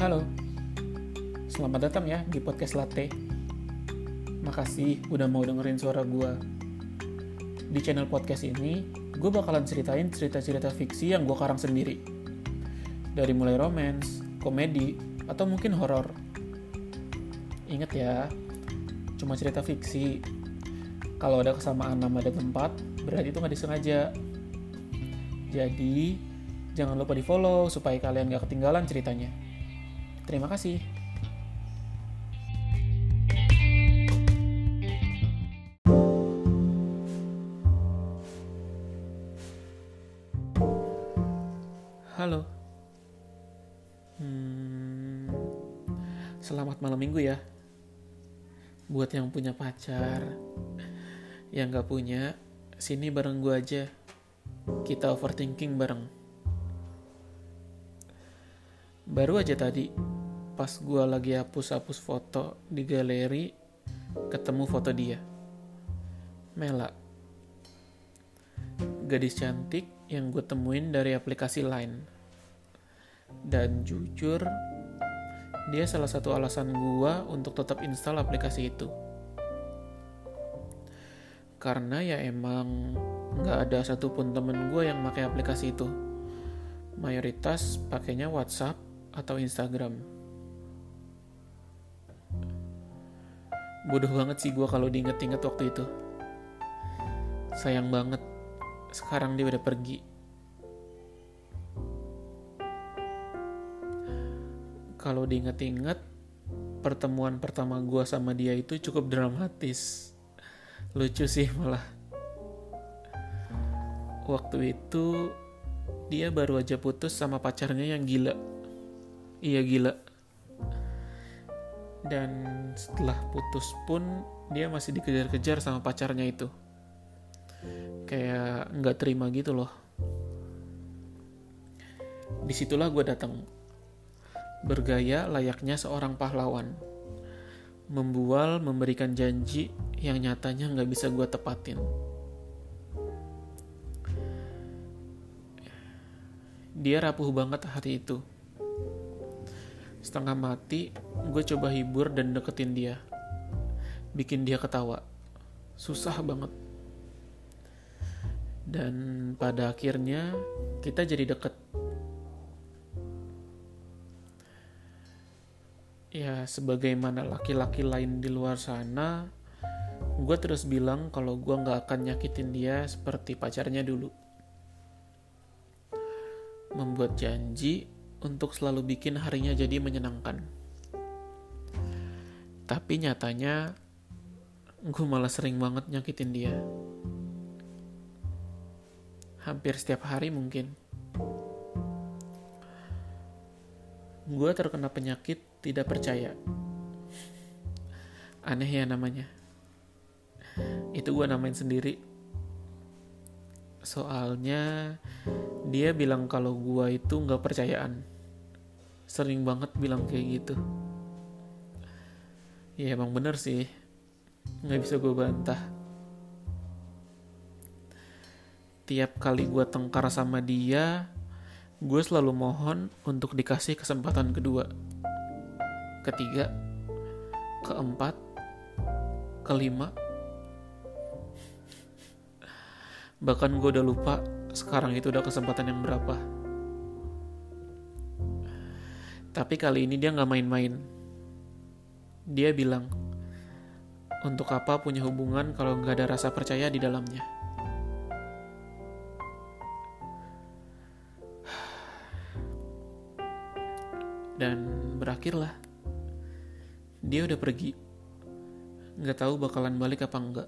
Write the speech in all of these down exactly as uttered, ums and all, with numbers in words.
Halo, selamat datang ya di podcast Latte. Makasih udah mau dengerin suara gue. Di channel podcast ini, gue bakalan ceritain cerita-cerita fiksi yang gue karang sendiri. Dari mulai romance, komedi, atau mungkin horor. Ingat ya, cuma cerita fiksi. Kalau ada kesamaan nama dan tempat, berarti itu gak disengaja. Jadi, jangan lupa di follow supaya kalian gak ketinggalan ceritanya. Terima kasih. Halo. Hmm, selamat malam minggu ya. Buat yang punya pacar, yang gak punya, sini bareng gue aja. Kita overthinking bareng. Baru aja tadi, pas gue lagi hapus-hapus foto di galeri, ketemu foto dia. Mela. Gadis cantik yang gue temuin dari aplikasi Line. Dan jujur, dia salah satu alasan gue untuk tetap install aplikasi itu. Karena ya emang gak ada satupun temen gue yang pakai aplikasi itu. Mayoritas pakainya WhatsApp atau Instagram. Bodoh banget sih gue kalau diinget-inget waktu itu. Sayang banget, sekarang dia udah pergi. Kalau diinget-inget, pertemuan pertama gue sama dia itu cukup dramatis. Lucu sih malah. Waktu itu, dia baru aja putus sama pacarnya yang gila. Iya gila. Dan setelah putus pun dia masih dikejar-kejar sama pacarnya itu. Kayak nggak terima gitu loh. Disitulah gue datang, bergaya layaknya seorang pahlawan, membual memberikan janji yang nyatanya nggak bisa gue tepatin. Dia rapuh banget hari itu. Setengah mati, gue coba hibur dan deketin dia. Bikin dia ketawa. Susah banget. Dan pada akhirnya, kita jadi deket. Ya, sebagaimana laki-laki lain di luar sana, gue terus bilang kalau gue gak akan nyakitin dia seperti pacarnya dulu. Membuat janji untuk selalu bikin harinya jadi menyenangkan. Tapi nyatanya, gue malah sering banget nyakitin dia. Hampir setiap hari mungkin. Gue terkena penyakit tidak percaya. Aneh ya namanya. Itu gue namain sendiri. Soalnya dia bilang kalau gue itu gak percayaan. Sering banget bilang kayak gitu. Ya emang bener sih, gak bisa gue bantah. Tiap kali gue tengkar sama dia, gue selalu mohon untuk dikasih kesempatan kedua, ketiga, keempat, kelima. Bahkan gue udah lupa sekarang itu udah kesempatan yang berapa. Tapi kali ini dia gak main-main. Dia bilang, untuk apa punya hubungan kalau gak ada rasa percaya di dalamnya? Dan berakhirlah. Dia udah pergi. Gak tahu bakalan balik apa enggak.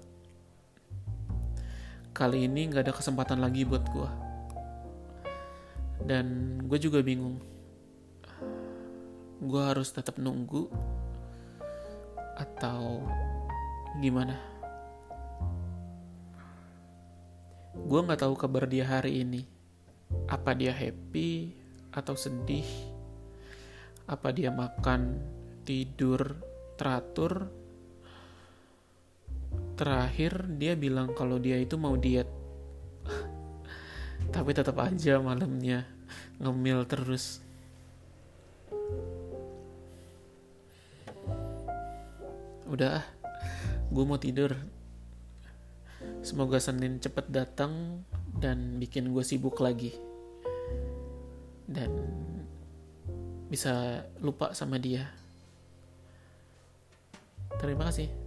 Kali ini gak ada kesempatan lagi buat gue. Dan gue juga bingung. Gue harus tetap nunggu atau gimana? Gue gak tahu kabar dia hari ini. Apa dia happy atau sedih? Apa dia makan, tidur, teratur? Terakhir dia bilang kalau dia itu mau diet. Tapi tetap aja malamnya ngemil terus. Udah ah, gue mau tidur. Semoga Senin cepet datang dan bikin gue sibuk lagi. Dan bisa lupa sama dia. Terima kasih.